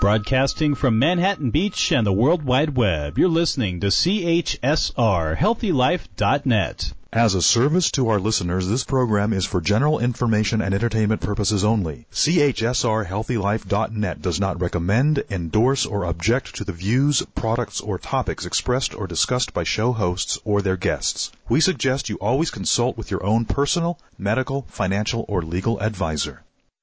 Broadcasting from Manhattan Beach and the World Wide Web, you're listening to CHSR, HealthyLife.net. As a service to our listeners, this program is for general information and entertainment purposes only. CHSR HealthyLife.net does not recommend, endorse, or object to the views, products, or topics expressed or discussed by show hosts or their guests. We suggest you always consult with your own personal, medical, financial, or legal advisor.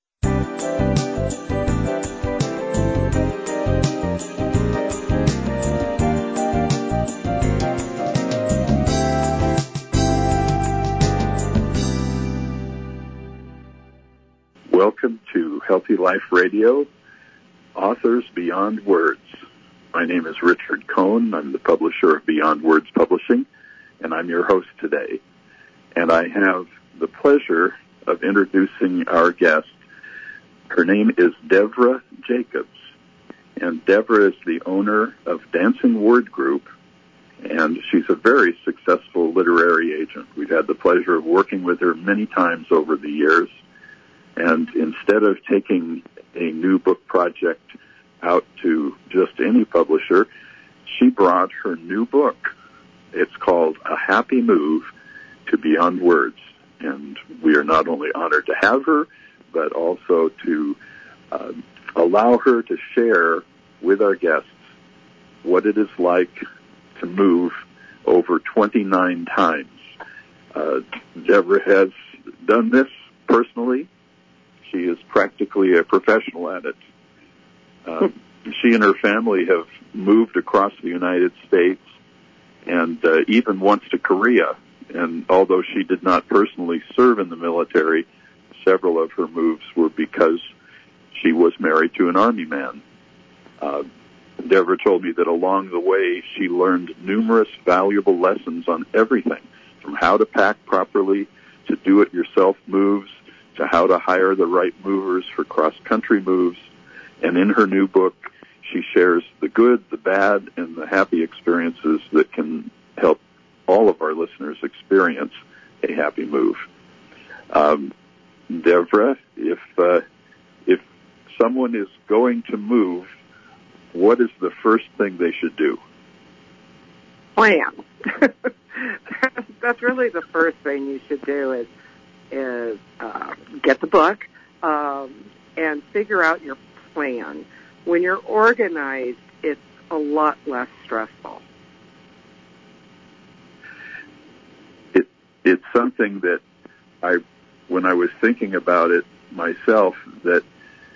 Welcome to Healthy Life Radio, Authors Beyond Words. My name is Richard Cohn. I'm the publisher of Beyond Words Publishing, and I'm your host today. And I have the pleasure of introducing our guest. Her name is Devra Jacobs, and Devra is the owner of Dancing Word Group, and she's a very successful literary agent. We've had the pleasure of working with her many times over the years. And instead of taking a new book project out to just any publisher, she brought her new book. It's called A Happy Move to Beyond Words. And we are not only honored to have her, but also to allow her to share with our guests what it is like to move over 29 times. Devra has done this personally. She is practically a professional at it. She and her family have moved across the United States and even once to Korea. And although she did not personally serve in the military, several of her moves were because she was married to an Army man. Devra told me that along the way she learned numerous valuable lessons on everything, from how to pack properly to do-it-yourself moves, to how to hire the right movers for cross-country moves. And in her new book, she shares the good, the bad, and the happy experiences that can help all of our listeners experience a happy move. Devra, if someone is going to move, what is the first thing they should do? Plan. That's really the first thing you should do is get the book and figure out your plan. When you're organized, it's a lot less stressful. It's something that when I was thinking about it myself, that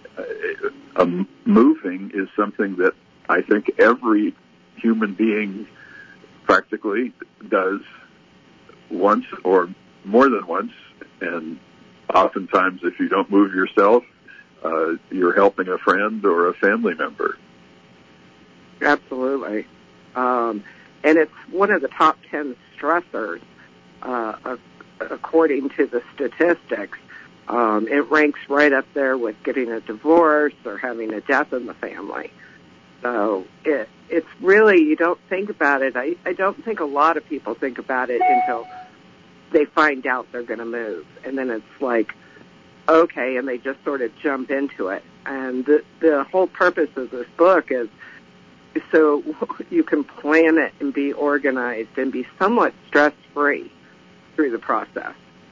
moving is something that I think every human being practically does once or more than once. And oftentimes, if you don't move yourself, you're helping a friend or a family member. Absolutely. And it's one of the top 10 stressors, according to the statistics. It ranks right up there with getting a divorce or having a death in the family. So it's really, you don't think about it. I don't think a lot of people think about it until they find out they're going to move. And then it's like, okay, and they just sort of jump into it. And the whole purpose of this book is so you can plan it and be organized and be somewhat stress-free through the process.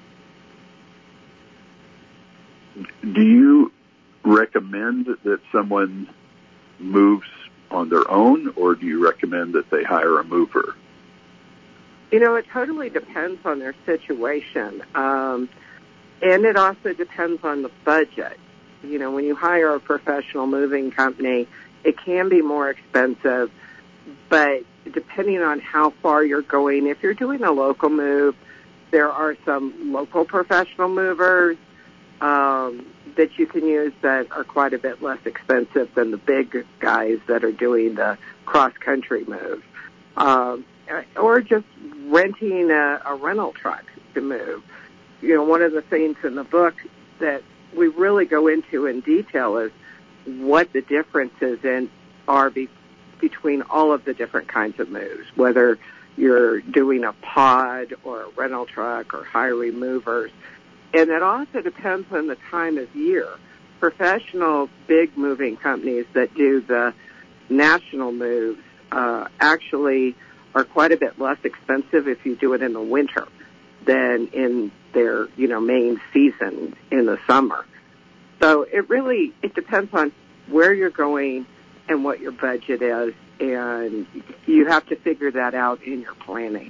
Do you recommend that someone moves on their own, or do you recommend that they hire a mover? You know, it totally depends on their situation. And it also depends on the budget. You know, when you hire a professional moving company, it can be more expensive, but depending on how far you're going, if you're doing a local move, there are some local professional movers that you can use that are quite a bit less expensive than the big guys that are doing the cross-country move. Or just renting a rental truck to move. You know, one of the things in the book that we really go into in detail is what the differences are between all of the different kinds of moves, whether you're doing a pod or a rental truck or hiring movers. And it also depends on the time of year. professional big moving companies that do the national moves actually are quite a bit less expensive if you do it in the winter than in their, main season in the summer. So it depends on where you're going and what your budget is, and you have to figure that out in your planning.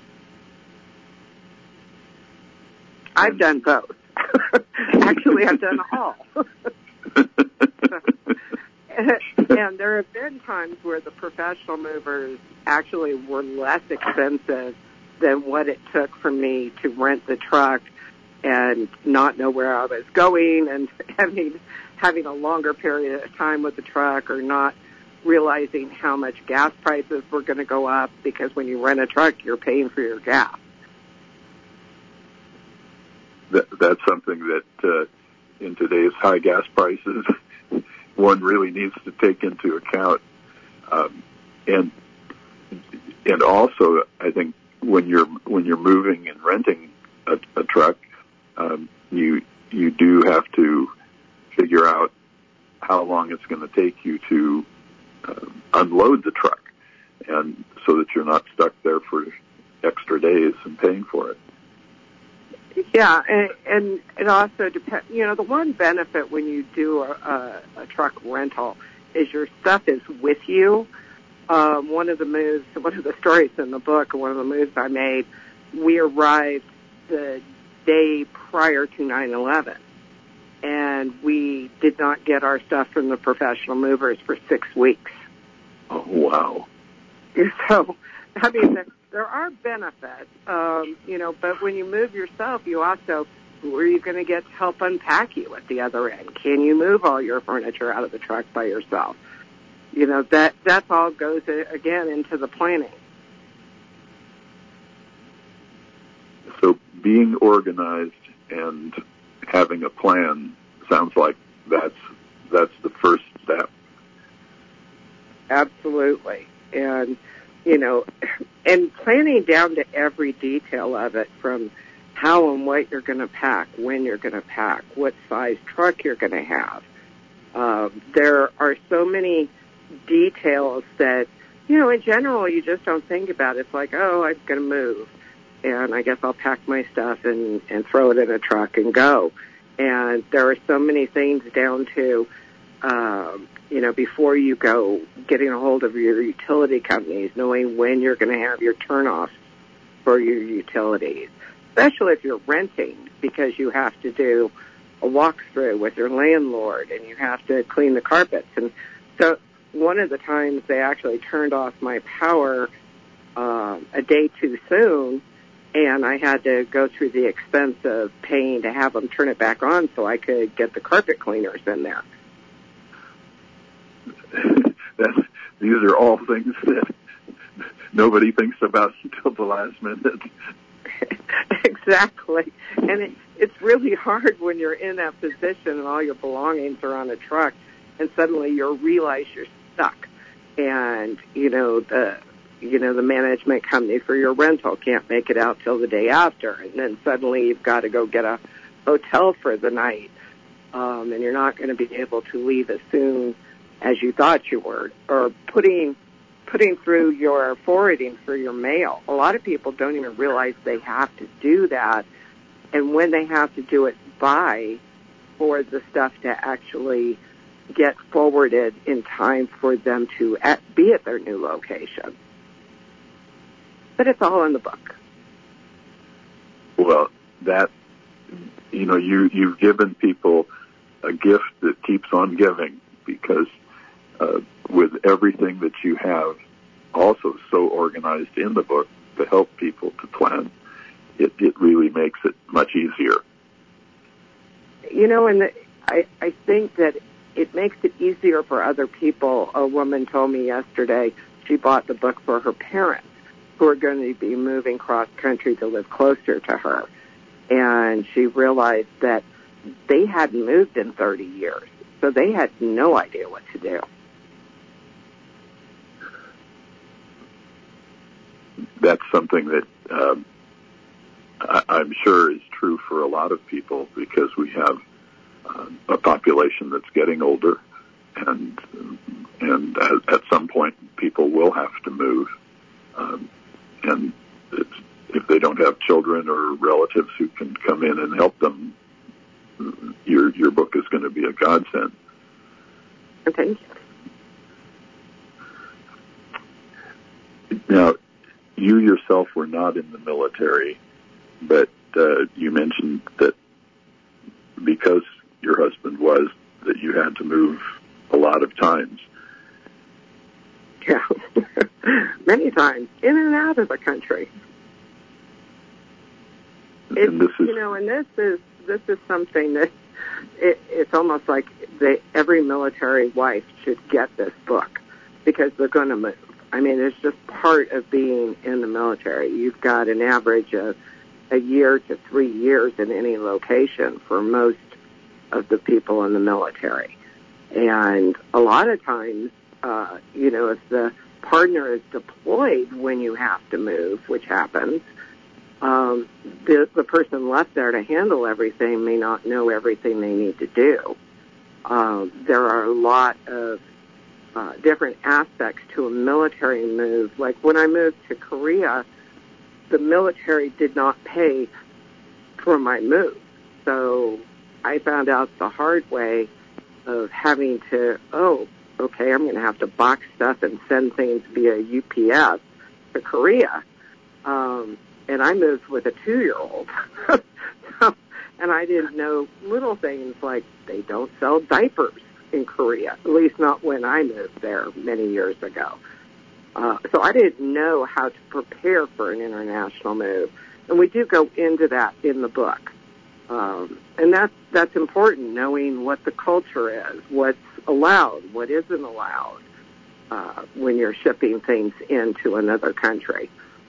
I've done both. Actually, I've done all. And there have been times where the professional movers actually were less expensive than what it took for me to rent the truck and not know where I was going and having a longer period of time with the truck, or not realizing how much gas prices were going to go up, because when you rent a truck, you're paying for your gas. That's something that in today's high gas prices, one really needs to take into account. And also, I think when you're moving and renting a truck, you do have to figure out how long it's going to take you to unload the truck, and so that you're not stuck there for extra days and paying for it. Yeah, and it also depends. The one benefit when you do a truck rental is your stuff is with you. One of the stories in the book, one of the moves I made, we arrived the day prior to 9/11, and we did not get our stuff from the professional movers for 6 weeks. Oh, wow. So, there are benefits, but when you move yourself, who are you going to get to help unpack you at the other end? Can you move all your furniture out of the truck by yourself? That all goes, again, into the planning. So being organized and having a plan sounds like that's the first step. Absolutely. And, and planning down to every detail of it, from how and what you're going to pack, when you're going to pack, what size truck you're going to have. There are so many details that, in general, you just don't think about. It's like, oh, I'm going to move, and I guess I'll pack my stuff and throw it in a truck and go. And there are so many things down to, before you go, getting a hold of your utility companies, knowing when you're going to have your turn-offs for your utilities, especially if you're renting, because you have to do a walkthrough with your landlord and you have to clean the carpets. And so one of the times they actually turned off my power a day too soon, and I had to go through the expense of paying to have them turn it back on so I could get the carpet cleaners in there. These are all things that nobody thinks about until the last minute. Exactly. And it's really hard when you're in that position and all your belongings are on a truck, and suddenly you realize you're stuck. And, the management company for your rental can't make it out till the day after. And then suddenly you've got to go get a hotel for the night. And you're not going to be able to leave as soon as you thought you were, or putting through your forwarding for your mail. A lot of people don't even realize they have to do that, and when they have to do it by for the stuff to actually get forwarded in time for them to be at their new location. But it's all in the book. Well, you've given people a gift that keeps on giving, because with everything that you have also so organized in the book to help people to plan, it really makes it much easier. And I think that it makes it easier for other people. A woman told me yesterday she bought the book for her parents, who are going to be moving cross country to live closer to her. And she realized that they hadn't moved in 30 years, so they had no idea what to do. That's something that I'm sure is true for a lot of people, because we have a population that's getting older, and at some point people will have to move, and if they don't have children or relatives who can come in and help them, your book is going to be a godsend. Thank you. Now, you yourself were not in the military, but you mentioned that because your husband was, that you had to move a lot of times. Yeah, many times, in and out of the country. And this is something that it's almost like every military wife should get this book, because they're going to move. I mean, it's just part of being in the military. You've got an average of a year to 3 years in any location for most of the people in the military. And a lot of times, if the partner is deployed when you have to move, which happens, the person left there to handle everything may not know everything they need to do. There are a lot of different aspects to a military move. Like when I moved to Korea, the military did not pay for my move. So I found out the hard way of having to, I'm going to have to box stuff and send things via UPS to Korea. And I moved with a 2-year-old. And I didn't know little things like they don't sell diapers in Korea, at least not when I moved there many years ago. So I didn't know how to prepare for an international move. And we do go into that in the book. And that's important, knowing what the culture is, what's allowed, what isn't allowed when you're shipping things into another country.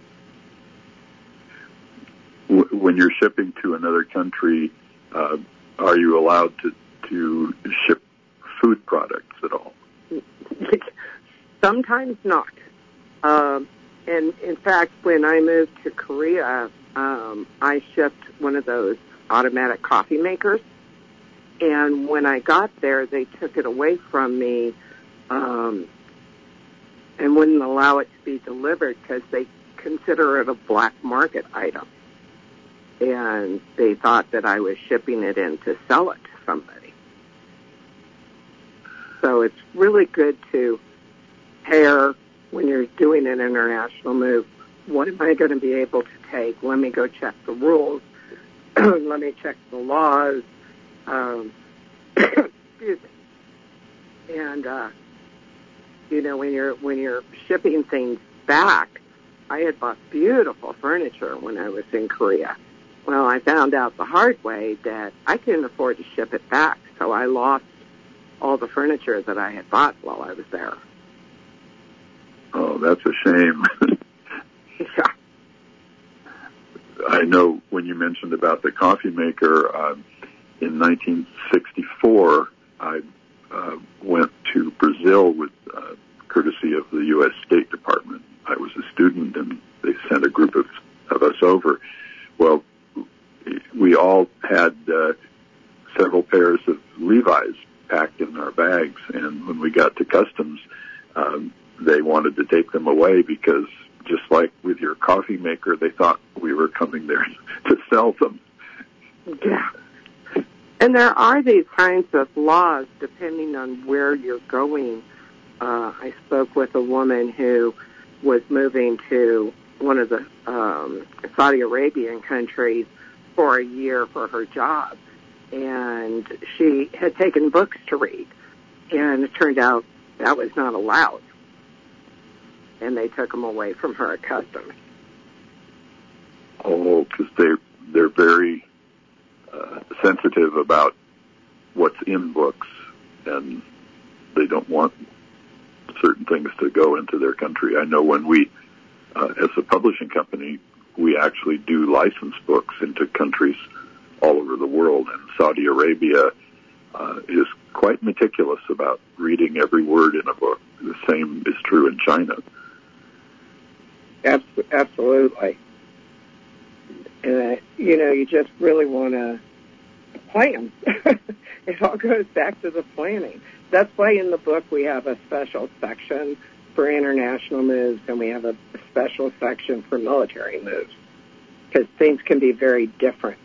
When you're shipping to another country, are you allowed to ship food products at all? Sometimes not. And in fact, when I moved to Korea, I shipped one of those automatic coffee makers. And when I got there, they took it away from me and wouldn't allow it to be delivered because they consider it a black market item. And they thought that I was shipping it in to sell it to somebody. So it's really good to pair when you're doing an international move. What am I going to be able to take? Let me go check the rules. Let me check the laws. Excuse me. And when you're shipping things back, I had bought beautiful furniture when I was in Korea. Well, I found out the hard way that I couldn't afford to ship it back, so I lost all the furniture that I had bought while I was there. Oh, that's a shame. Yeah. I know when you mentioned about the coffee maker, in 1964, I went to Brazil with courtesy of the U.S. State Department. I was a student, and they sent a group of us over. Well, we all had several pairs of Levi's packed in our bags, and when we got to customs, they wanted to take them away because, just like with your coffee maker, they thought we were coming there to sell them. Yeah. And there are these kinds of laws depending on where you're going. I spoke with a woman who was moving to one of the Saudi Arabian countries for a year for her job. And she had taken books to read. And it turned out that was not allowed. And they took them away from her at customs. Oh, because they're very sensitive about what's in books, and they don't want certain things to go into their country. I know when we, as a publishing company, we actually do license books into countries all over the world, and Saudi Arabia is quite meticulous about reading every word in a book. The same is true in China. Absolutely. And, you just really want to plan. It all goes back to the planning. That's why in the book we have a special section for international moves, and we have a special section for military moves, because things can be very different.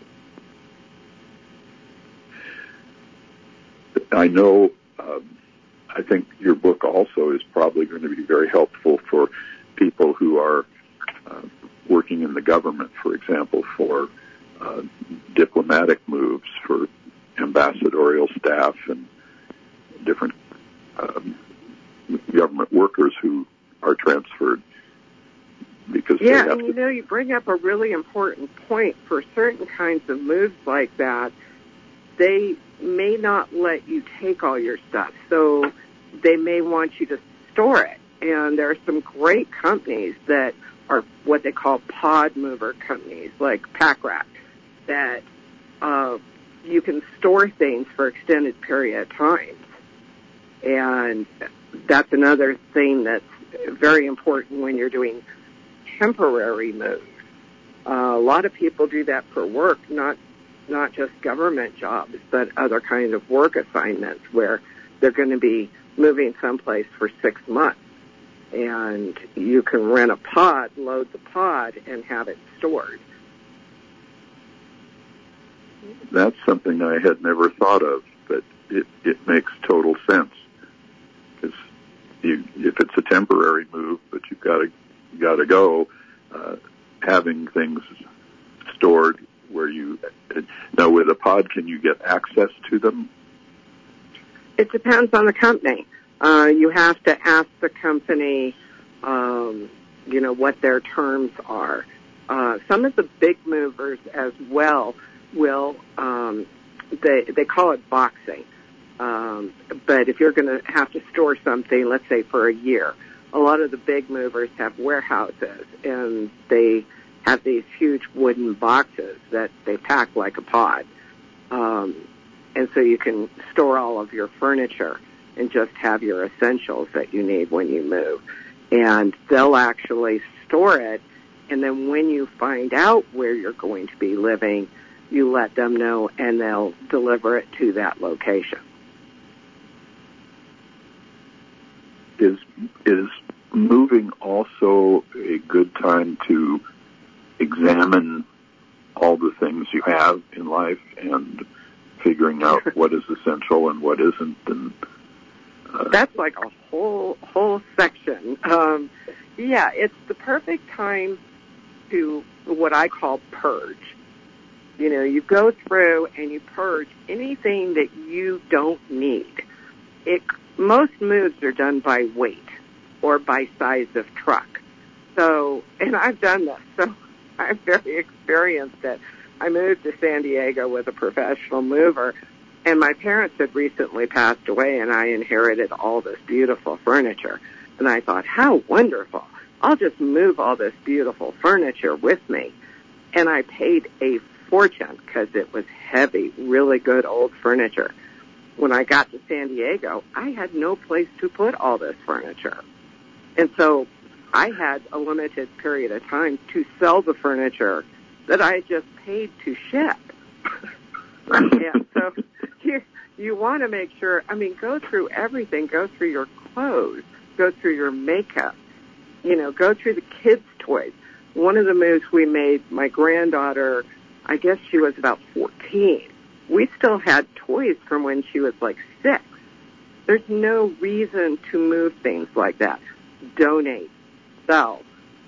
I know, I think your book also is probably going to be very helpful for people who are working in the government, for example, for diplomatic moves, for ambassadorial staff and different government workers who are transferred because they have and you bring up a really important point. For certain kinds of moves like that, they may not let you take all your stuff, so they may want you to store it. And there are some great companies that are what they call pod mover companies, like Pack-Rat, that you can store things for extended period of time. And that's another thing that's very important when you're doing temporary moves. A lot of people do that for work, not just government jobs, but other kinds of work assignments where they're going to be moving someplace for 6 months. And you can rent a pod, load the pod, and have it stored. That's something I had never thought of, but it makes total sense. Because if it's a temporary move, but you've got to go, having things stored where you now with a pod, can you get access to them? It depends on the company. You have to ask the company, what their terms are. Some of the big movers as well will, they call it boxing. But if you're going to have to store something, let's say for a year, a lot of the big movers have warehouses, and they have these huge wooden boxes that they pack like a pod. And so you can store all of your furniture and just have your essentials that you need when you move. And they'll actually store it, and then when you find out where you're going to be living, you let them know, and they'll deliver it to that location. Is moving also a good time to examine all the things you have in life and figuring out what is essential and what isn't? And that's like a whole section. It's the perfect time to what I call purge. You go through and you purge anything that you don't need. Most moves are done by weight or by size of truck. So, and I've done this, so I'm very experienced at. I moved to San Diego with a professional mover, and my parents had recently passed away, and I inherited all this beautiful furniture. And I thought, how wonderful. I'll just move all this beautiful furniture with me. And I paid a fortune because it was heavy, really good old furniture. When I got to San Diego, I had no place to put all this furniture. And so I had a limited period of time to sell the furniture that I just paid to ship. And so you want to make sure, go through everything. Go through your clothes. Go through your makeup. Go through the kids' toys. One of the moves we made, my granddaughter, I guess she was about 14. We still had toys from when she was like 6. There's no reason to move things like that. Donate, sell,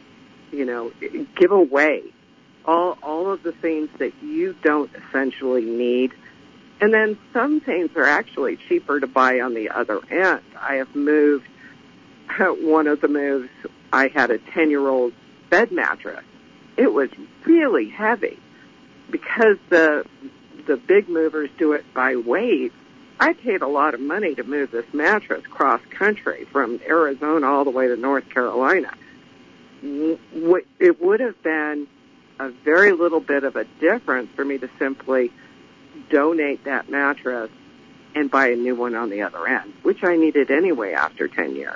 give away. All of the things that you don't essentially need. And then some things are actually cheaper to buy on the other end. I have moved, one of the moves, I had a 10-year-old bed mattress. It was really heavy. Because the big movers do it by weight, I paid a lot of money to move this mattress cross country from Arizona all the way to North Carolina. It would have been a very little bit of a difference for me to simply donate that mattress and buy a new one on the other end, which I needed anyway after 10 years.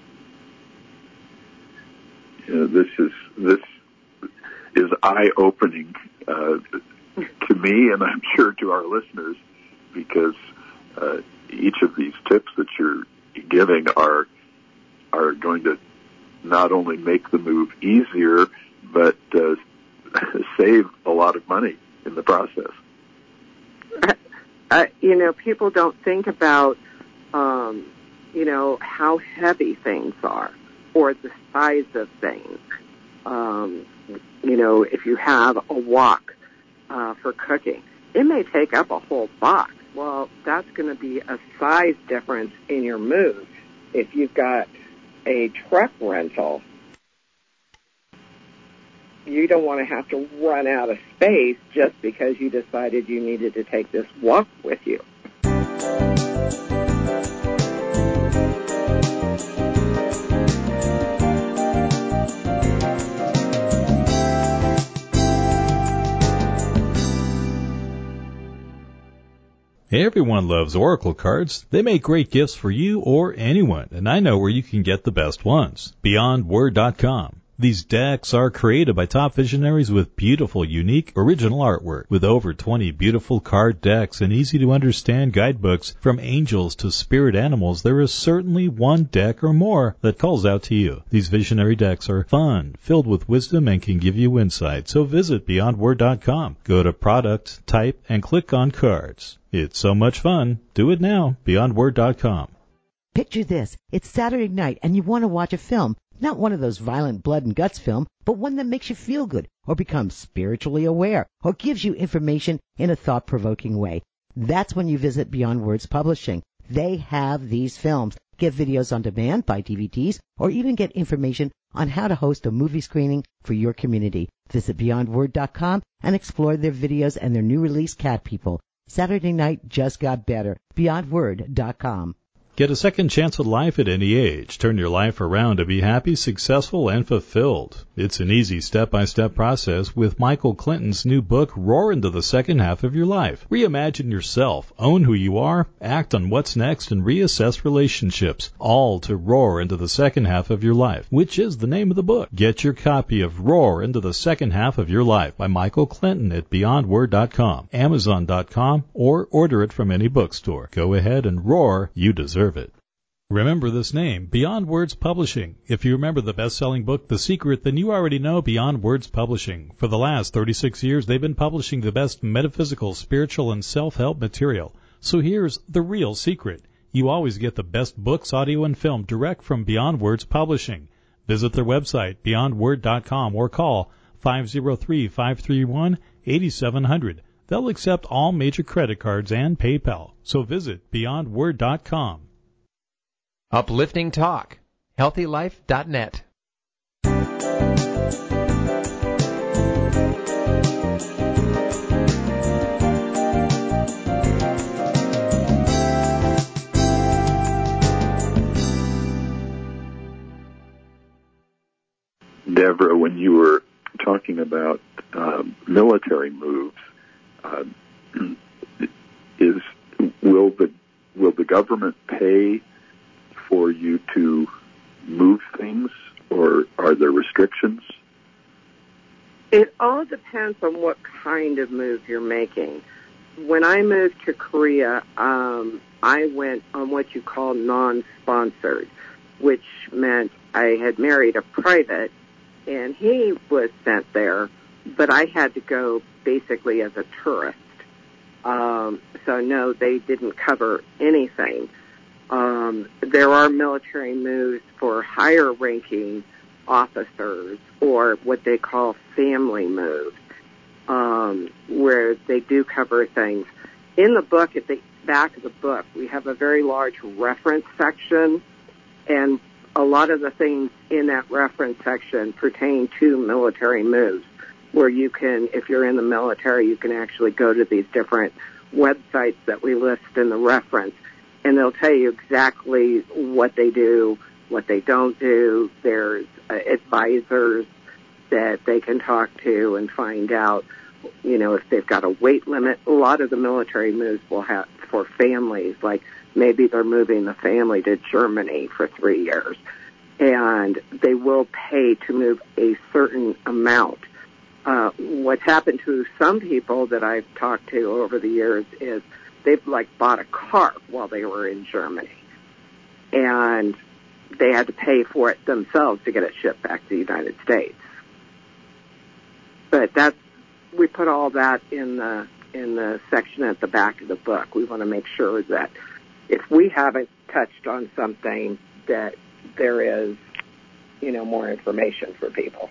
This is eye-opening to me, and I'm sure to our listeners, because each of these tips that you're giving are going to not only make the move easier, but save a lot of money in the process. People don't think about, how heavy things are or the size of things. If you have a wok for cooking, it may take up a whole box. Well, that's going to be a size difference in your move. If you've got a truck rental, you don't want to have to run out of space just because you decided you needed to take this wok with you. Everyone loves Oracle cards. They make great gifts for you or anyone, and I know where you can get the best ones. BeyondWord.com. These decks are created by top visionaries with beautiful, unique, original artwork. With over 20 beautiful card decks and easy-to-understand guidebooks from angels to spirit animals, there is certainly one deck or more that calls out to you. These visionary decks are fun, filled with wisdom, and can give you insight. So visit BeyondWord.com. Go to Product, Type, and click on Cards. It's so much fun. Do it now. BeyondWord.com. Picture this. It's Saturday night and you want to watch a film. Not one of those violent blood and guts film, but one that makes you feel good or become spiritually aware or gives you information in a thought-provoking way. That's when you visit Beyond Words Publishing. They have these films. Get videos on demand, buy DVDs, or even get information on how to host a movie screening for your community. Visit BeyondWord.com and explore their videos and their new release, Cat People. Saturday night just got better. BeyondWord.com. Get a second chance at life at any age. Turn your life around to be happy, successful, and fulfilled. It's an easy step-by-step process with Michael Clinton's new book, Roar into the Second Half of Your Life. Reimagine yourself, own who you are, act on what's next, and reassess relationships, all to roar into the second half of your life, which is the name of the book. Get your copy of Roar into the Second Half of Your Life by Michael Clinton at BeyondWord.com, Amazon.com, or order it from any bookstore. Go ahead and roar. You deserve it. Remember this name, Beyond Words Publishing. If you remember the best-selling book, The Secret, then you already know Beyond Words Publishing. For the last 36 years, they've been publishing the best metaphysical, spiritual, and self-help material. So here's the real secret. You always get the best books, audio, and film direct from Beyond Words Publishing. Visit their website, beyondword.com, or call 503-531-8700. They'll accept all major credit cards and PayPal. So visit beyondword.com. Uplifting Talk. HealthyLife.net. Deborah, when you were talking about military moves, will the government pay for you to move things, or are there restrictions? It all depends on what kind of move you're making. When I moved to Korea, I went on what you call non-sponsored, which meant I had married a private, and he was sent there, but I had to go basically as a tourist. So no, they didn't cover anything. There are military moves for higher ranking officers, or what they call family moves, where they do cover things. In the book, at the back of the book, we have a very large reference section, and a lot of the things in that reference section pertain to military moves, where you can, if you're in the military, you can actually go to these different websites that we list in the reference, and they'll tell you exactly what they do, what they don't do. There's advisors that they can talk to and find out, if they've got a weight limit. A lot of the military moves will have for families, like maybe they're moving the family to Germany for 3 years, and they will pay to move a certain amount. What's happened to some people that I've talked to over the years is they've like bought a car while they were in Germany, and they had to pay for it themselves to get it shipped back to the United States. But we put all that in the section at the back of the book. We want to make sure that if we haven't touched on something, that there is, more information for people.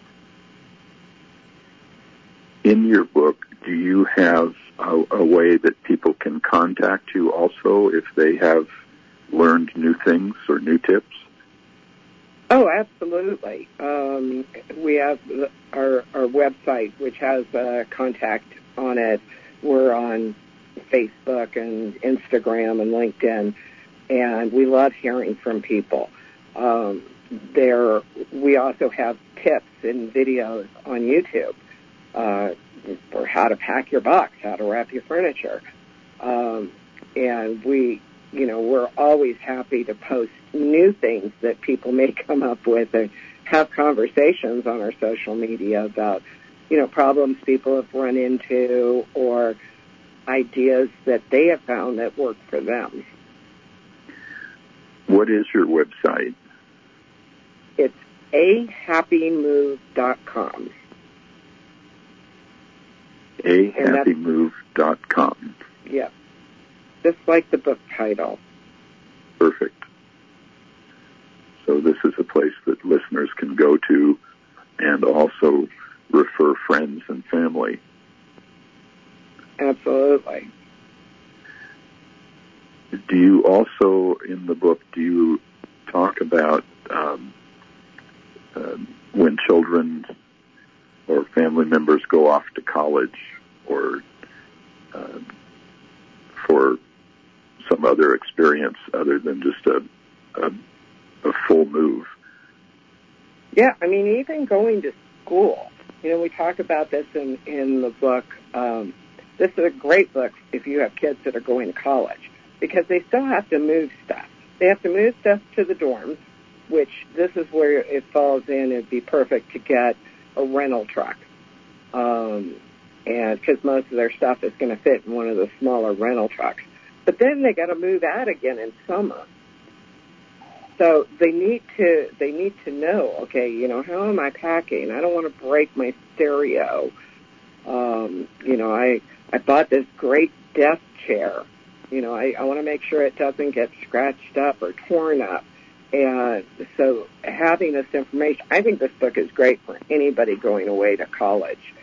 In your book, do you have a way that people can contact you also if they have learned new things or new tips? Oh, absolutely. We have our website, which has contact on it. We're on Facebook and Instagram and LinkedIn, and we love hearing from people. We also have tips and videos on YouTube for how to pack your box, how to wrap your furniture. And we're always happy to post new things that people may come up with and have conversations on our social media about, problems people have run into or ideas that they have found that work for them. What is your website? It's ahappymove.com. ahappymove.com. Yeah. Just like the book title. Perfect. So this is a place that listeners can go to and also refer friends and family. Absolutely. Do you also, in the book, talk about when children or family members go off to college or for some other experience other than just a full move? Yeah, even going to school. We talk about this in the book. This is a great book if you have kids that are going to college, because they still have to move stuff. They have to move stuff to the dorms, which this is where it falls in. It'd be perfect to get a rental truck. And because most of their stuff is going to fit in one of the smaller rental trucks. But then they got to move out again in summer. So they need to know, okay, how am I packing? I don't want to break my stereo. I bought this great desk chair. I want to make sure it doesn't get scratched up or torn up. And so having this information, I think this book is great for anybody going away to college.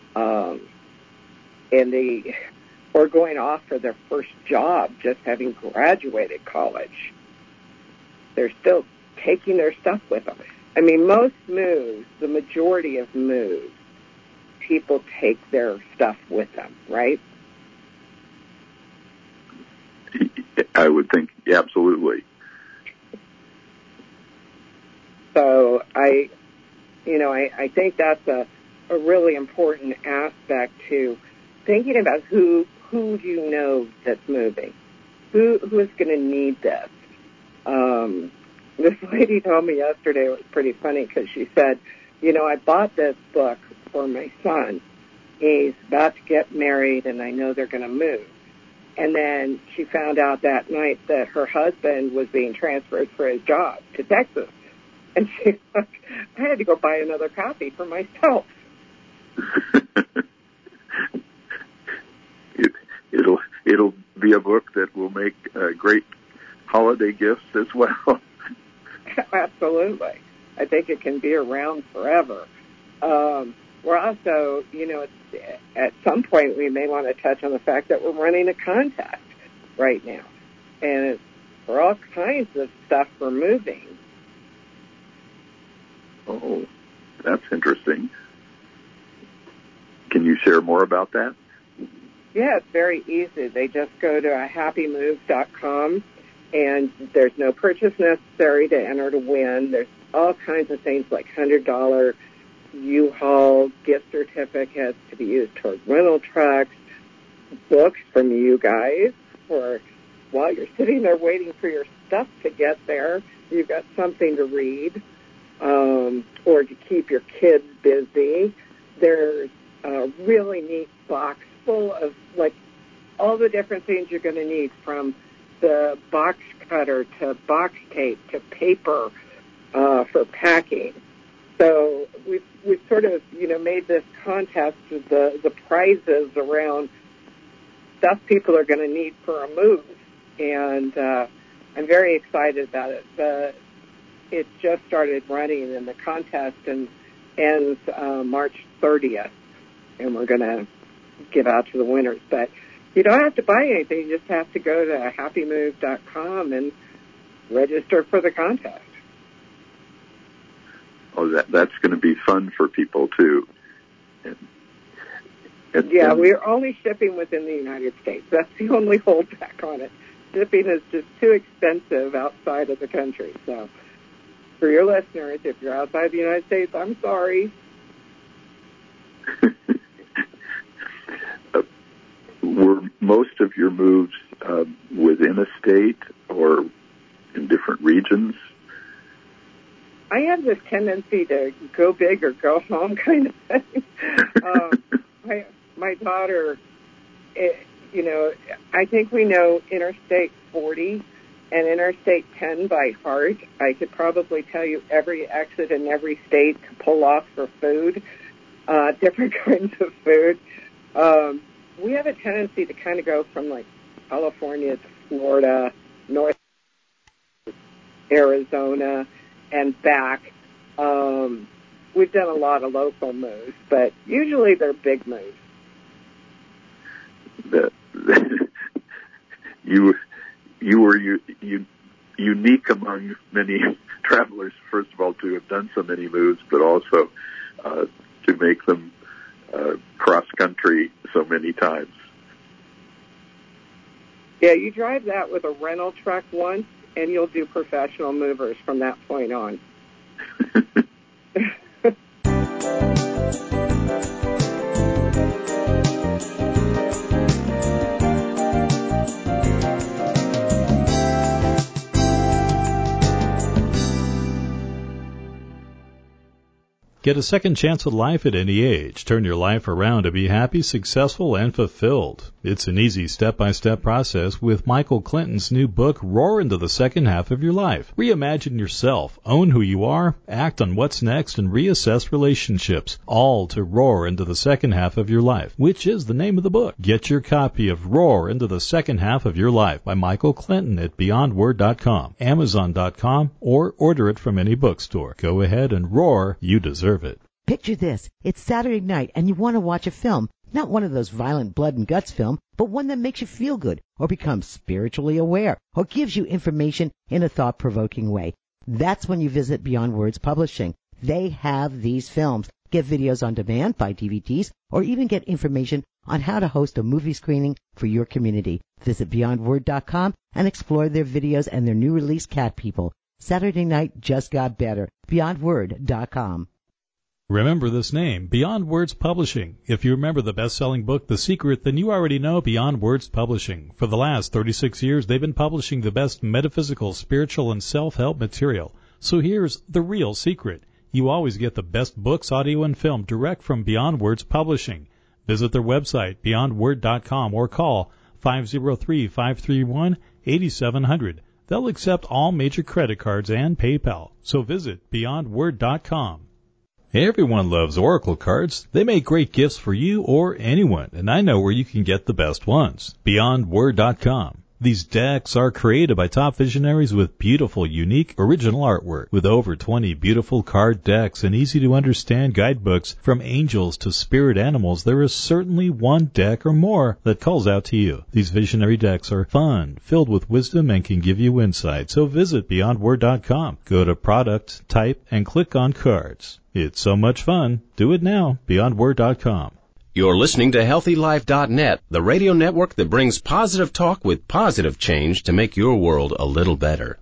Or going off for their first job, just having graduated college. They're still taking their stuff with them. Most moves, the majority of moves, people take their stuff with them, right? I would think, absolutely. So I think that's a really important aspect to thinking about who that's moving, who is going to need this. This lady told me yesterday, it was pretty funny because she said, I bought this book for my son. He's about to get married, and I know they're going to move. And then she found out that night that her husband was being transferred for his job to Texas. And she's like, I had to go buy another copy for myself. It'll be a book that will make great holiday gifts as well. Absolutely. I think it can be around forever. We're also, at some point we may want to touch on the fact that we're running a contest right now. And it's for all kinds of stuff for moving. Oh, that's interesting. Can you share more about that? Yeah, it's very easy. They just go to happymove.com, and there's no purchase necessary to enter to win. There's all kinds of things like $100 U-Haul gift certificates to be used toward rental trucks, books from you guys for while you're sitting there waiting for your stuff to get there. You've got something to read, or to keep your kids busy. There's a really neat box full of all the different things you're going to need, from the box cutter to box tape to paper for packing. So we've sort of, made this contest with the prizes around stuff people are going to need for a move. And I'm very excited about it. It just started running, and the contest ends March 30th, and we're going to give out to the winners. But you don't have to buy anything. You just have to go to happymove.com and register for the contest. Oh, that's going to be fun for people, too. Yeah, we're only shipping within the United States. That's the only holdback on it. Shipping is just too expensive outside of the country. So for your listeners, if you're outside the United States, I'm sorry. Were most of your moves within a state or in different regions? I have this tendency to go big or go home kind of thing. My daughter, I think we know Interstate 40 and Interstate 10 by heart. I could probably tell you every exit in every state to pull off for food, different kinds of food. We have a tendency to kind of go from like California to Florida, North Arizona, and back. We've done a lot of local moves, but usually they're big moves. You were unique among many travelers, first of all, to have done so many moves, but also to make them cross-country so many times. Yeah, you drive that with a rental truck once, and you'll do professional movers from that point on. Get a second chance at life at any age. Turn your life around to be happy, successful, and fulfilled. It's an easy step-by-step process with Michael Clinton's new book, Roar into the Second Half of Your Life. Reimagine yourself, own who you are, act on what's next, and reassess relationships, all to roar into the second half of your life, which is the name of the book. Get your copy of Roar into the Second Half of Your Life by Michael Clinton at BeyondWord.com, Amazon.com, or order it from any bookstore. Go ahead and roar. You deserve it. Picture this. It's Saturday night and you want to watch a film. Not one of those violent blood and guts film, but one that makes you feel good or become spiritually aware or gives you information in a thought-provoking way. That's when you visit Beyond Words Publishing. They have these films. Get videos on demand, buy DVDs, or even get information on how to host a movie screening for your community. Visit BeyondWord.com and explore their videos and their new release, Cat People. Saturday night just got better. BeyondWord.com. Remember this name, Beyond Words Publishing. If you remember the best-selling book, The Secret, then you already know Beyond Words Publishing. For the last 36 years, they've been publishing the best metaphysical, spiritual, and self-help material. So here's the real secret. You always get the best books, audio, and film direct from Beyond Words Publishing. Visit their website, beyondword.com, or call 503-531-8700. They'll accept all major credit cards and PayPal. So visit beyondword.com. Everyone loves Oracle cards. They make great gifts for you or anyone, and I know where you can get the best ones. BeyondWord.com. These decks are created by top visionaries with beautiful, unique, original artwork. With over 20 beautiful card decks and easy-to-understand guidebooks from angels to spirit animals, there is certainly one deck or more that calls out to you. These visionary decks are fun, filled with wisdom, and can give you insight. So visit BeyondWord.com. Go to Product, Type, and click on Cards. It's so much fun. Do it now. BeyondWord.com. You're listening to HealthyLife.net, the radio network that brings positive talk with positive change to make your world a little better.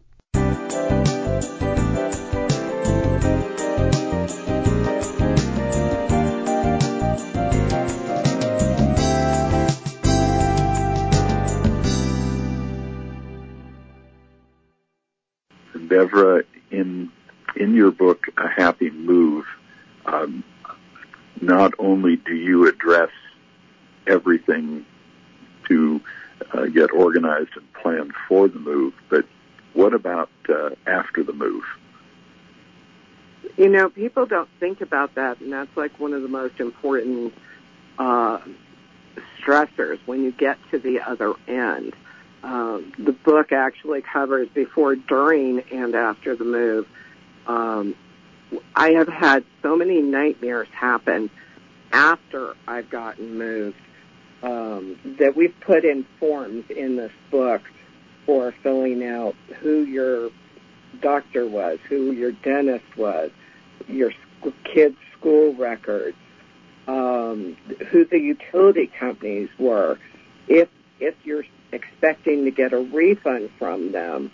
Devra, in your book, A Happy Move, not only do you address everything to get organized and planned for the move. But what about after the move? You know, people don't think about that, and that's like one of the most important stressors when you get to the other end. The book actually covers before, during, and after the move. I have had so many nightmares happen after I've gotten moved that we've put in forms in this book for filling out who your doctor was, who your dentist was, your kids' school records, who the utility companies were, if you're expecting to get a refund from them.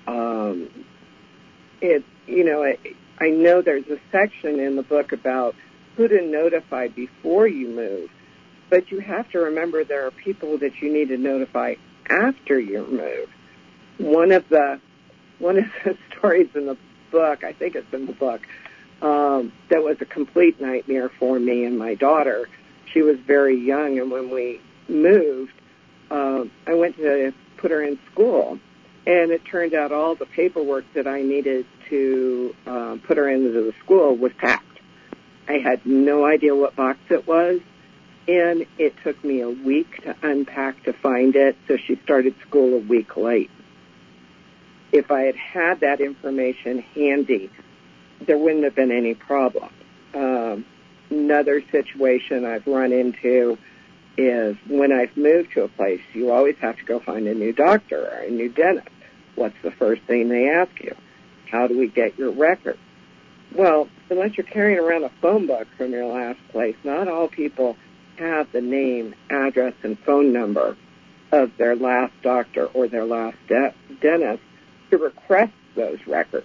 I know there's a section in the book about who to notify before you move, but you have to remember there are people that you need to notify after you move. One of the stories in the book, I think it's in the book, that was a complete nightmare for me and my daughter. She was very young, and when we moved, I went to put her in school, and it turned out all the paperwork that I needed to put her into the school was packed. I had no idea what box it was, and it took me a week to unpack to find it, so she started school a week late. If I had had that information handy, there wouldn't have been any problem. Another situation I've run into is when I've moved to a place, you always have to go find a new doctor or a new dentist. What's the first thing they ask you? How do we get your records? Well, unless you're carrying around a phone book from your last place, not all people have the name, address, and phone number of their last doctor or their last dentist to request those records.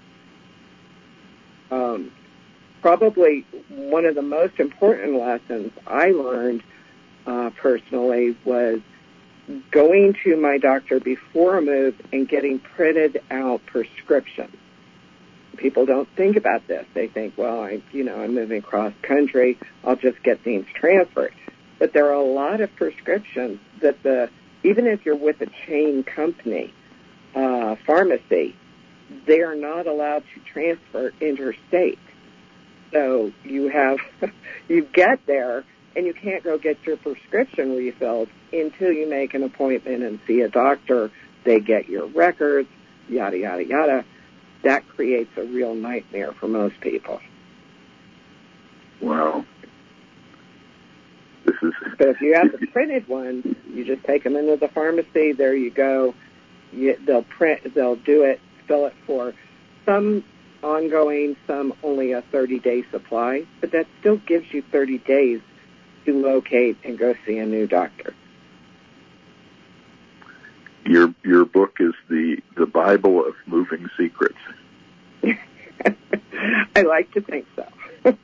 Probably one of the most important lessons I learned personally was going to my doctor before a move and getting printed out prescriptions. People don't think about this. They think, well, I'm moving across country, I'll just get things transferred. But there are a lot of prescriptions that even if you're with a chain company, pharmacy, they are not allowed to transfer interstate. So you get there and you can't go get your prescription refilled until you make an appointment and see a doctor. They get your records, yada, yada, yada. That creates a real nightmare for most people. Wow. But if you have the printed ones, you just take them into the pharmacy. There you go. They'll do it, fill it for some ongoing, some only a 30-day supply. But that still gives you 30 days to locate and go see a new doctor. Your book is the Bible of moving secrets. I like to think so.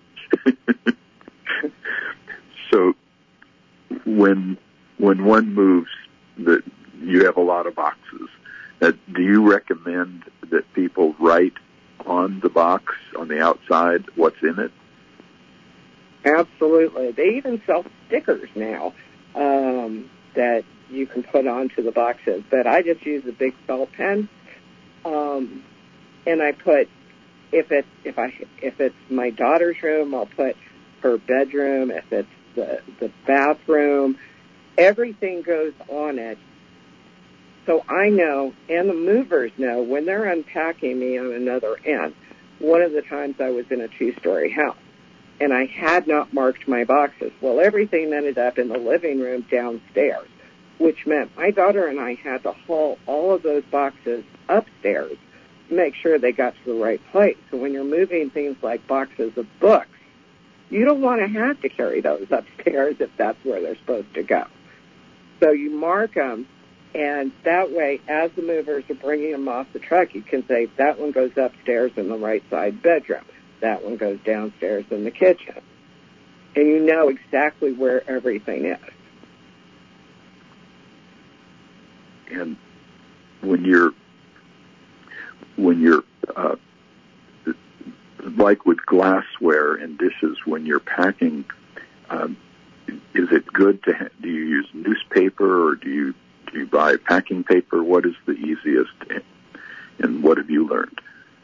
So when one moves, that you have a lot of boxes. Do you recommend that people write on the box on the outside what's in it? Absolutely. They even sell stickers now that you can put onto the boxes. But I just use a big felt pen, and I put if it's my daughter's room, I'll put her bedroom. If it's the bathroom, everything goes on it. So I know, and the movers know, when they're unpacking me on another end. One of the times I was in a 2-story house, and I had not marked my boxes. Well, everything ended up in the living room downstairs, which meant my daughter and I had to haul all of those boxes upstairs to make sure they got to the right place. So when you're moving things like boxes of books, you don't want to have to carry those upstairs if that's where they're supposed to go. So you mark them, and that way, as the movers are bringing them off the truck, you can say, that one goes upstairs in the right side bedroom. That one goes downstairs in the kitchen. And you know exactly where everything is. And when you're like with glassware and dishes, when you're packing, is it good to do you use newspaper, or do you buy packing paper? What is the easiest, and what have you learned?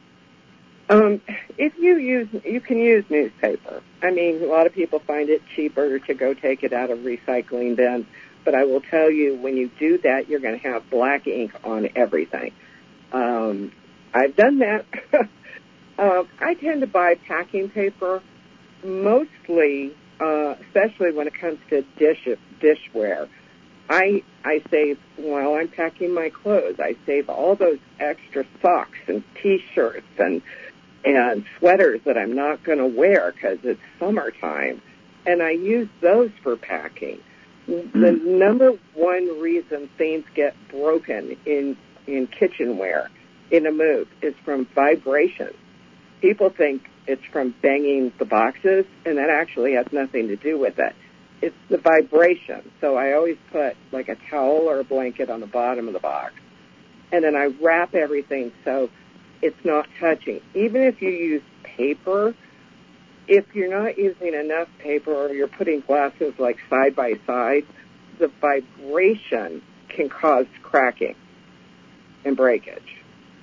If you can use newspaper. I mean, a lot of people find it cheaper to go take it out of recycling bins, but I will tell you, when you do that, you're going to have black ink on everything. I've done that. I tend to buy packing paper, mostly, especially when it comes to dishware. I save, while I'm packing my clothes, I save all those extra socks and T-shirts and sweaters that I'm not going to wear because it's summertime, and I use those for packing. The number one reason things get broken in kitchenware in a move is from vibration. People think it's from banging the boxes, and that actually has nothing to do with it. It's the vibration. So I always put like a towel or a blanket on the bottom of the box, and then I wrap everything so it's not touching. Even if you use paper, if you're not using enough paper or you're putting glasses like side by side, the vibration can cause cracking and breakage.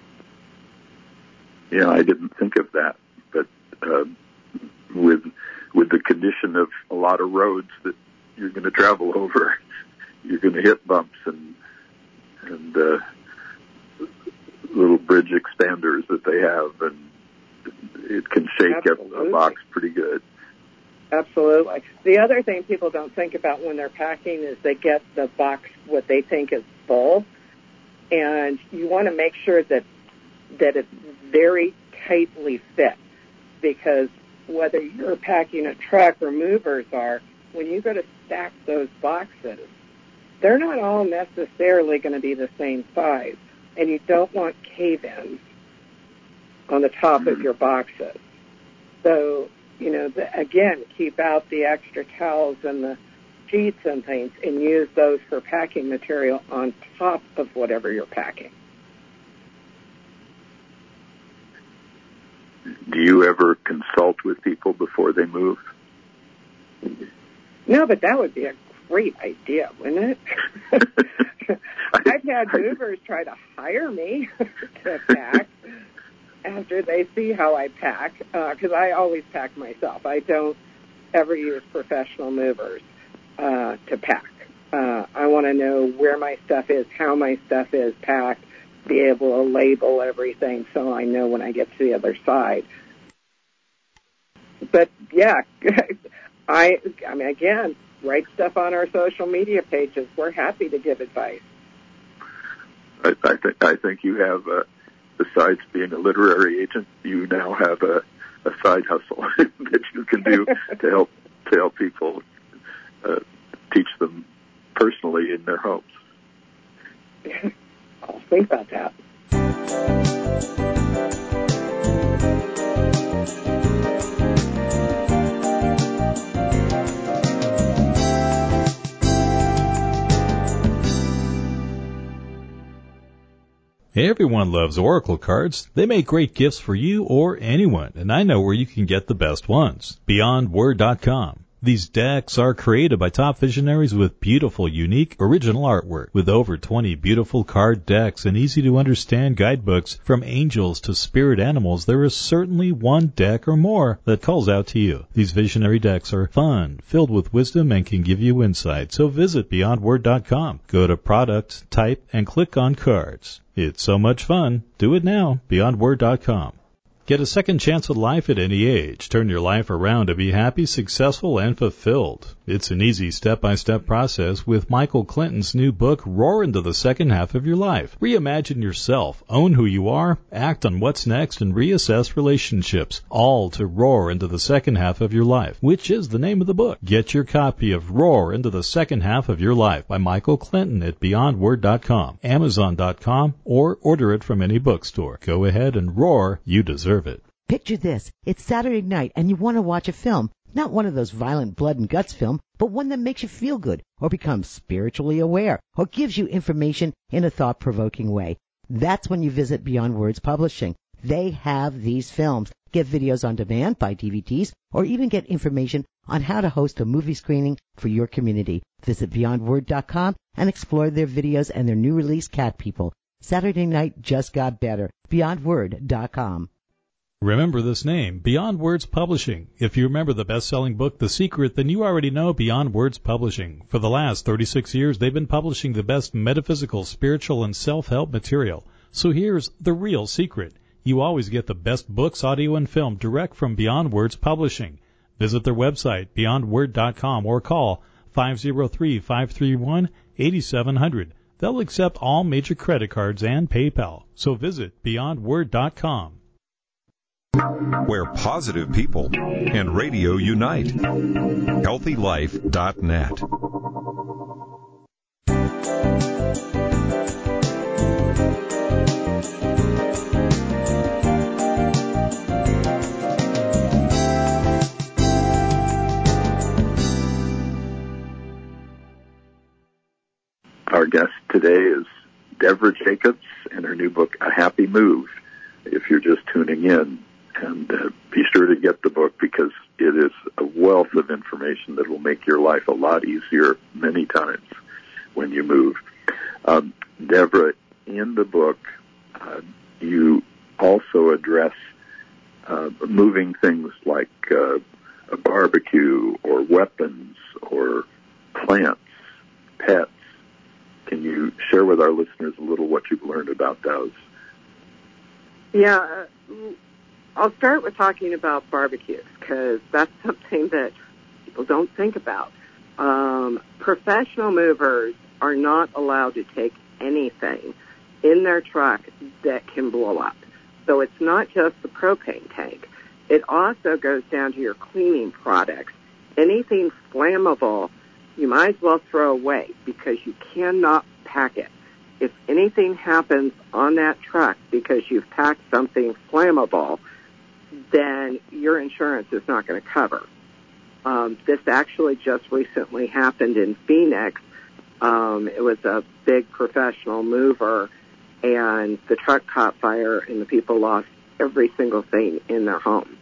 Yeah, I didn't think of that, but with the condition of a lot of roads that you're going to travel over, you're going to hit bumps and little bridge expanders that they have, and it can shake a box pretty good. Absolutely. The other thing people don't think about when they're packing is they get the box what they think is full, and you want to make sure that it's very tightly fit, because whether you're packing a truck or movers are, when you go to stack those boxes, they're not all necessarily going to be the same size, and you don't want cave-ins on the top of your boxes. So, again, keep out the extra towels and the sheets and things and use those for packing material on top of whatever you're packing. Do you ever consult with people before they move? No, but that would be a great idea, wouldn't it? I've had movers try to hire me to pack after they see how I pack, because I always pack myself. I don't ever use professional movers to pack. I want to know where my stuff is, how my stuff is packed, be able to label everything so I know when I get to the other side. But, yeah, I mean, again, write stuff on our social media pages. We're happy to give advice. I think you have, besides being a literary agent, you now have a side hustle that you can do to help people, teach them personally in their homes. I'll think about that. Everyone loves Oracle cards. They make great gifts for you or anyone, and I know where you can get the best ones. BeyondWord.com. These decks are created by top visionaries with beautiful, unique, original artwork. With over 20 beautiful card decks and easy-to-understand guidebooks from angels to spirit animals, there is certainly one deck or more that calls out to you. These visionary decks are fun, filled with wisdom, and can give you insight. So visit BeyondWord.com. Go to Product, type, and click on Cards. It's so much fun. Do it now. BeyondWord.com. Get a second chance at life at any age. Turn your life around to be happy, successful, and fulfilled. It's an easy step-by-step process with Michael Clinton's new book, Roar into the Second Half of Your Life. Reimagine yourself, own who you are, act on what's next, and reassess relationships, all to roar into the second half of your life, which is the name of the book. Get your copy of Roar into the Second Half of Your Life by Michael Clinton at BeyondWord.com, Amazon.com, or order it from any bookstore. Go ahead and roar. You deserve it. Picture this. It's Saturday night and you want to watch a film. Not one of those violent blood and guts film, but one that makes you feel good or become spiritually aware or gives you information in a thought-provoking way. That's when you visit Beyond Words Publishing. They have these films. Get videos on demand, buy DVDs, or even get information on how to host a movie screening for your community. Visit BeyondWord.com and explore their videos and their new release, Cat People. Saturday night just got better. BeyondWord.com. Remember this name, Beyond Words Publishing. If you remember the best-selling book, The Secret, then you already know Beyond Words Publishing. For the last 36 years, they've been publishing the best metaphysical, spiritual, and self-help material. So here's the real secret. You always get the best books, audio, and film direct from Beyond Words Publishing. Visit their website, beyondword.com, or call 503-531-8700. They'll accept all major credit cards and PayPal. So visit beyondword.com. Where positive people and radio unite. HealthyLife.net. Our guest today is Deborah Jacobs and her new book, A Happy Move, if you're just tuning in. And be sure to get the book because it is a wealth of information that will make your life a lot easier many times when you move. Deborah, in the book, you also address moving things like a barbecue or weapons or plants, pets. Can you share with our listeners a little what you've learned about those? Yeah, I'll start with talking about barbecues because that's something that people don't think about. Professional movers are not allowed to take anything in their truck that can blow up. So it's not just the propane tank. It also goes down to your cleaning products. Anything flammable, you might as well throw away because you cannot pack it. If anything happens on that truck because you've packed something flammable, then your insurance is not going to cover. This actually just recently happened in Phoenix. It was a big professional mover, and the truck caught fire, and the people lost every single thing in their home.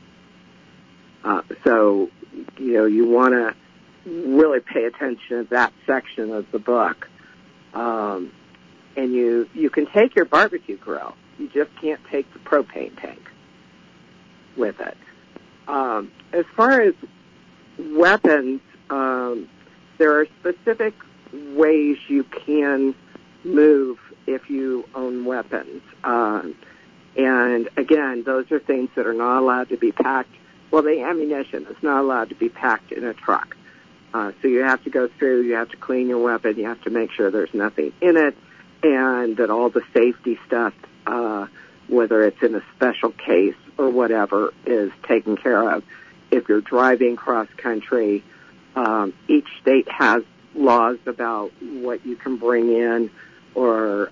So, you want to really pay attention to that section of the book. And you can take your barbecue grill. You just can't take the propane tank with it. As far as weapons, there are specific ways you can move if you own weapons. And again, those are things that are not allowed to be packed. Well, the ammunition is not allowed to be packed in a truck. So you have to go through, you have to clean your weapon, you have to make sure there's nothing in it, and that all the safety stuff, whether it's in a special case or whatever, is taken care of. If you're driving cross-country, each state has laws about what you can bring in, or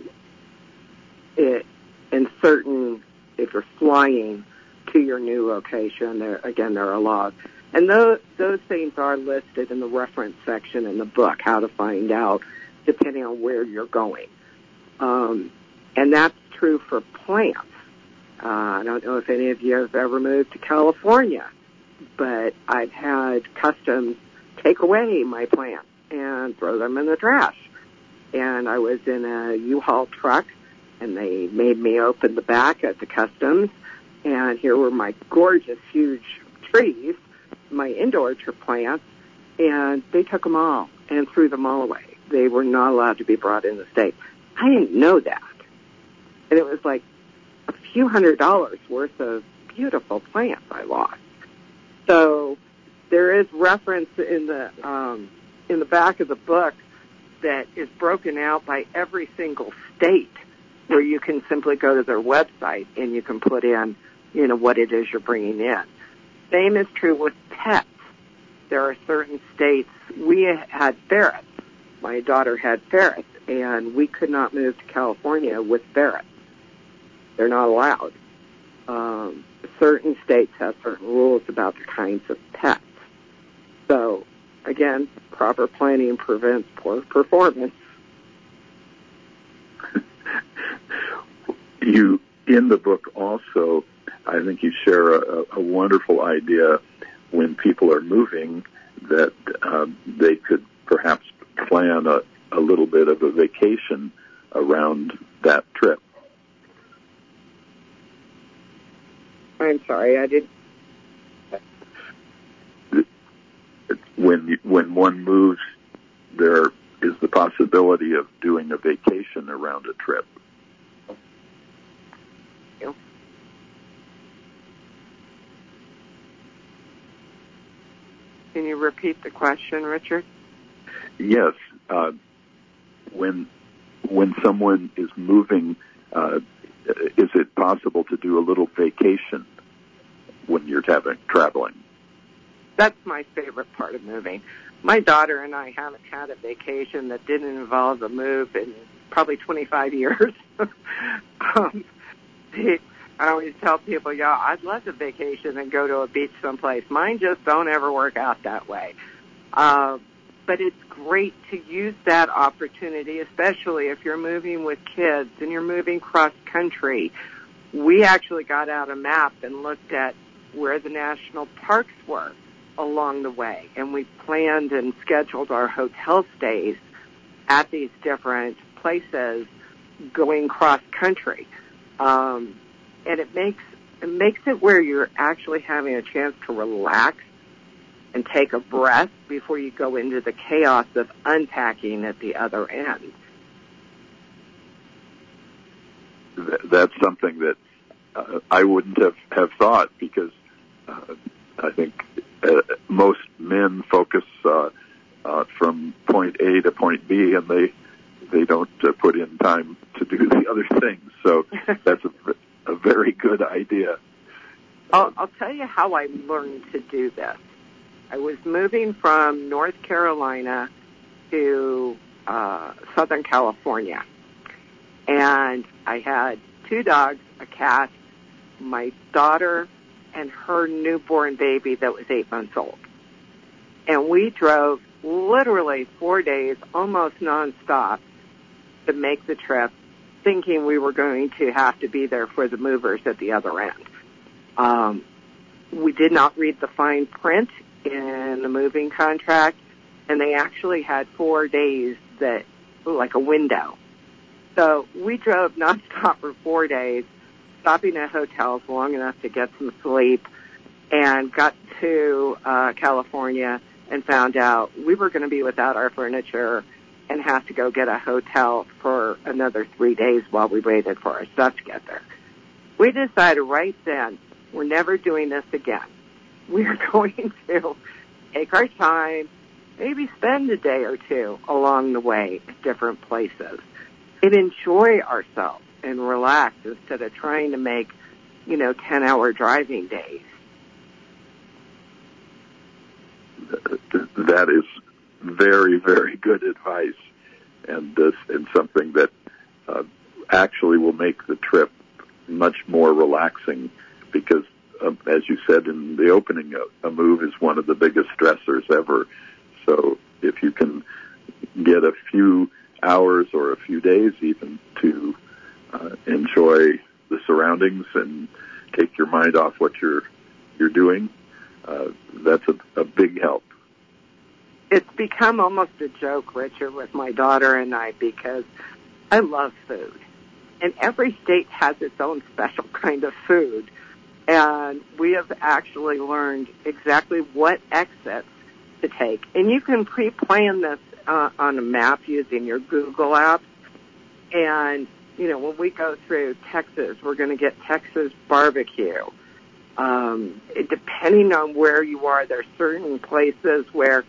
if you're flying to your new location, there are laws. And those things are listed in the reference section in the book, how to find out depending on where you're going. And that's true for plants. I don't know if any of you have ever moved to California, but I've had customs take away my plants and throw them in the trash. And I was in a U-Haul truck, and they made me open the back at the customs, and here were my gorgeous, huge trees, my indoor plants, and they took them all and threw them all away. They were not allowed to be brought in the state. I didn't know that. And it was like a few $100s worth of beautiful plants I lost. So there is reference in the back of the book that is broken out by every single state, where you can simply go to their website and you can put in, what it is you're bringing in. Same is true with pets. There are certain states. We had ferrets. My daughter had ferrets, and we could not move to California with ferrets. They're not allowed. Certain states have certain rules about the kinds of pets. So, again, proper planning prevents poor performance. You in the book also, I think you share a wonderful idea when people are moving that they could perhaps plan a little bit of a vacation around that trip. I'm sorry, I did. When one moves, there is the possibility of doing a vacation around a trip. Can you repeat the question, Richard? Yes. When someone is moving, is it possible to do a little vacation when you're traveling? That's my favorite part of moving. My daughter and I haven't had a vacation that didn't involve a move in probably 25 years. I always tell people, I'd love to vacation and go to a beach someplace. Mine just don't ever work out that way. But it's great to use that opportunity, especially if you're moving with kids and you're moving cross-country. We actually got out a map and looked at where the national parks were along the way, and we planned and scheduled our hotel stays at these different places going cross-country. And it makes it where you're actually having a chance to relax and take a breath before you go into the chaos of unpacking at the other end. That's something that I wouldn't have thought, because I think most men focus from point A to point B, and they don't put in time to do the other things. So that's a very good idea. I'll tell you how I learned to do this. I was moving from North Carolina to Southern California, and I had 2 dogs, a cat, my daughter, and her newborn baby that was 8 months old. And we drove literally 4 days, almost nonstop, to make the trip, thinking we were going to have to be there for the movers at the other end. We did not read the fine print in the moving contract, and they actually had 4 days that, like a window. So we drove nonstop for 4 days, stopping at hotels long enough to get some sleep, and got to California and found out we were going to be without our furniture and have to go get a hotel for another 3 days while we waited for our stuff to get there. We decided right then, we're never doing this again. We're going to take our time, maybe spend a day or two along the way at different places, and enjoy ourselves and relax instead of trying to make, 10-hour driving days. That is very, very good advice, and something that actually will make the trip much more relaxing, because as you said in the opening, a move is one of the biggest stressors ever. So if you can get a few hours or a few days even to enjoy the surroundings and take your mind off what you're doing, that's a big help. It's become almost a joke, Richard, with my daughter and I, because I love food. And every state has its own special kind of food. And we have actually learned exactly what exits to take. And you can pre-plan this on a map using your Google apps. And, when we go through Texas, we're going to get Texas barbecue. Depending on where you are, there are certain places where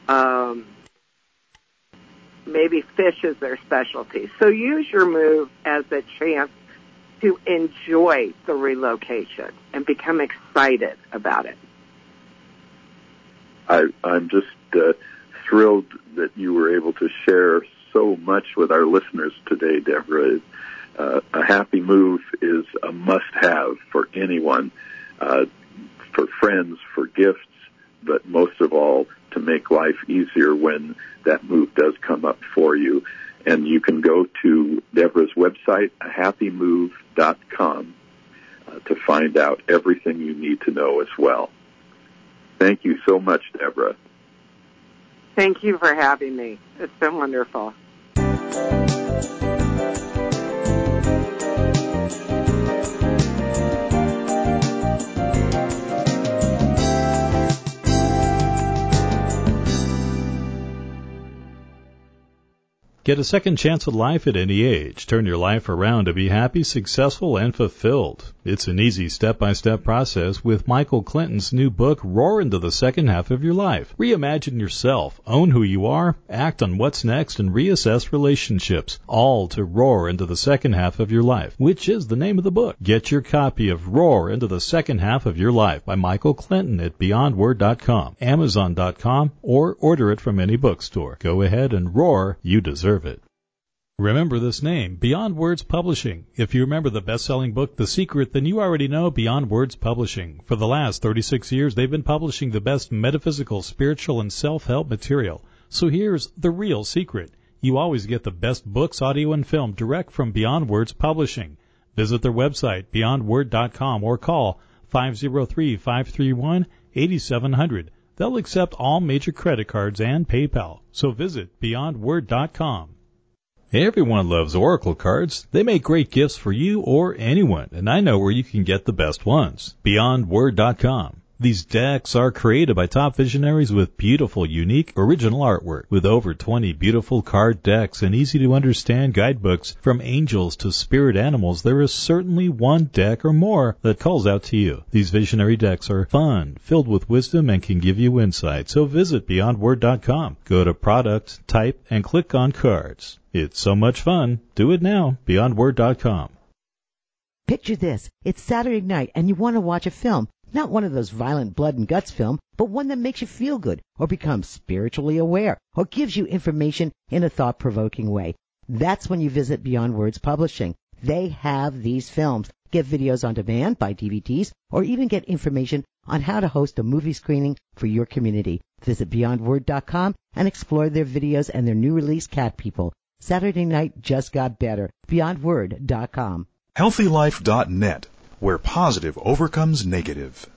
maybe fish is their specialty. So use your move as a chance to enjoy the relocation and become excited about it. I'm just thrilled that you were able to share so much with our listeners today, Deborah. A happy move is a must-have for anyone, for friends, for gifts, but most of all, to make life easier when that move does come up for you. And you can go to Deborah's website, happymove.com, to find out everything you need to know as well. Thank you so much, Deborah. Thank you for having me. It's been wonderful. Get a second chance at life at any age. Turn your life around to be happy, successful, and fulfilled. It's an easy step-by-step process with Michael Clinton's new book, Roar into the Second Half of Your Life. Reimagine yourself, own who you are, act on what's next, and reassess relationships, all to roar into the second half of your life, which is the name of the book. Get your copy of Roar into the Second Half of Your Life by Michael Clinton at BeyondWord.com, Amazon.com, or order it from any bookstore. Go ahead and roar. You deserve it. Remember this name, Beyond Words Publishing. If you remember the best-selling book, The Secret, then you already know Beyond Words Publishing. For the last 36 years, they've been publishing the best metaphysical, spiritual, and self-help material. So here's the real secret. You always get the best books, audio, and film direct from Beyond Words Publishing. Visit their website, beyondword.com, or call 503-531-8700. They'll accept all major credit cards and PayPal. So visit beyondword.com. Everyone loves Oracle cards. They make great gifts for you or anyone, and I know where you can get the best ones. BeyondWord.com. These decks are created by top visionaries with beautiful, unique, original artwork. With over 20 beautiful card decks and easy-to-understand guidebooks from angels to spirit animals, there is certainly one deck or more that calls out to you. These visionary decks are fun, filled with wisdom, and can give you insight. So visit BeyondWord.com. Go to Product, type, and click on Cards. It's so much fun. Do it now. BeyondWord.com. Picture this. It's Saturday night and you want to watch a film. Not one of those violent blood and guts film, but one that makes you feel good or become spiritually aware or gives you information in a thought-provoking way. That's when you visit Beyond Words Publishing. They have these films. Get videos on demand, buy DVDs, or even get information on how to host a movie screening for your community. Visit BeyondWord.com and explore their videos and their new release, Cat People. Saturday night just got better. BeyondWord.com. HealthyLife.net, where positive overcomes negative.